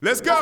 Let's go!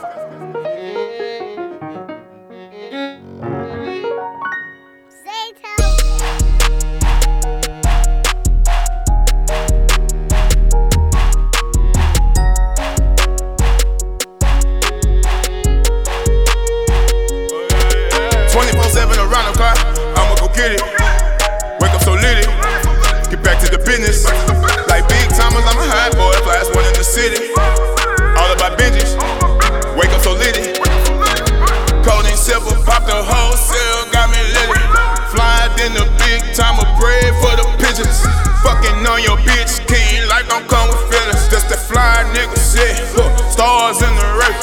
Around the clock, I'ma go get it. Wake up so litty, get back to the business. Like big timers, I'm a high boy, last one in the city. All about Benjis, wake up so litty. Cold and silver, pop the wholesale, got me litty. Flying in the big time of bread for the pigeons. Fucking on your bitch, king, like don't come with feelings. Just that fly nigga shit, stars in the race.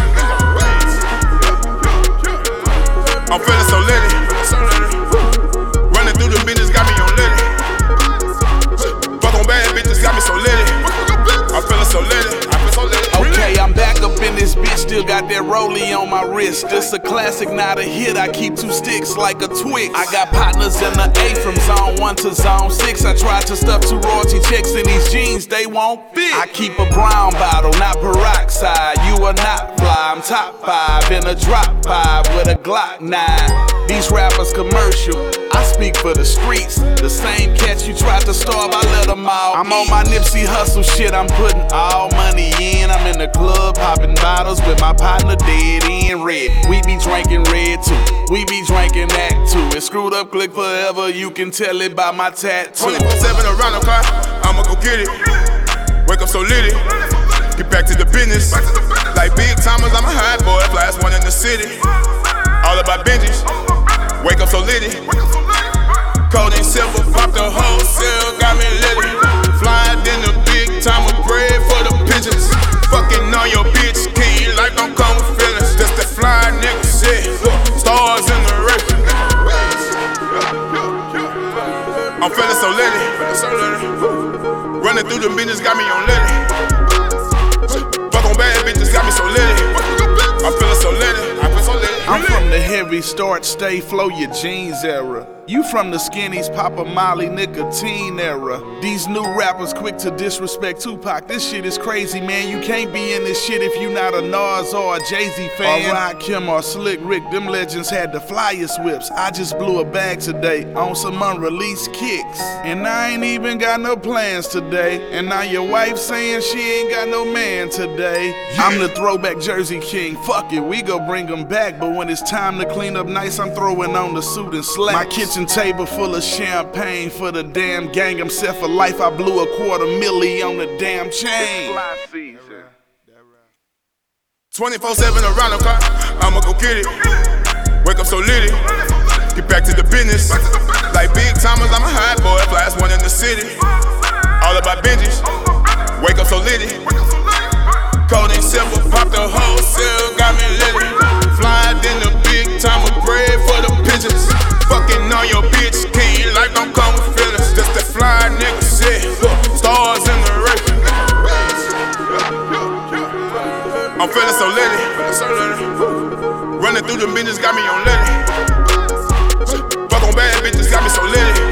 I'm feeling so litty. Running through the business got me on litty. Fuck on bad bitches got me so litty. I'm feeling so litty. Okay, I'm back up in this bitch, still got that rollie on my wrist. This a classic, not a hit. I keep 2 sticks like a Twix. I got partners in the A from zone 1 to zone 6. I tried to stuff 2 royalty checks in these jeans, they won't fit. I keep a brown bottle, not peroxide. You are not fly, I'm top 5 in a drop 5 with a Glock 9. These rappers commercial, I speak for the streets. The same cats you tried to starve, I let them all I'm on my Nipsey Hustle shit, I'm putting all money in. I'm in the club, popping bottles with my partner dead in red. We be drinking red too, we be drinking that too. It's screwed up click forever, you can tell it by my tattoo. 24/7 around the clock, I'ma go get it. Wake up so litty, get back to the business. Like big timers, I'm a high boy, last one in the city. All about Benjis, wake up so litty. Cold and silver, pop the wholesale, got me litty. Flying in the big time of bread for the pigeons. Fucking on your bitch, king, like don't come with feelings. Just that fly nigga shit, stars in the race. I'm feeling so litty. Running through the business got me on litty. Fuck on bad bitches got me so litty. I'm feeling so litty. I'm from the heavy start, stay flow your jeans era. You from the skinnies, Papa Molly, nicotine era. These new rappers quick to disrespect Tupac. This shit is crazy, man. You can't be in this shit if you not a Nas or a Jay-Z fan. Or Rakim or Slick Rick, them legends had the flyest whips. I just blew a bag today on some unreleased kicks. And I ain't even got no plans today. And now your wife saying she ain't got no man today. I'm the throwback Jersey King, fuck it, we go bring them back. But when it's time to clean up nice, I'm throwing on the suit and slacks. My kitchen table full of champagne for the damn gang. I'm set for life, I blew $250,000 on the damn chain. 24/7 around the clock, I'ma go get it. Wake up so litty, get back to the business. Like big timers, I'm a high boy, last one in the city. All about Benjis, wake up so litty. Cold and silver, pop the wholesale, got me litty. Flying in the big time of bread for the pigeons. Fucking on your bitch, king, like don't come with feelings. Just that fly nigga shit, stars in the race. I'm feeling so litty. Running through the business got me on litty. Fuck on bad bitches got me so litty.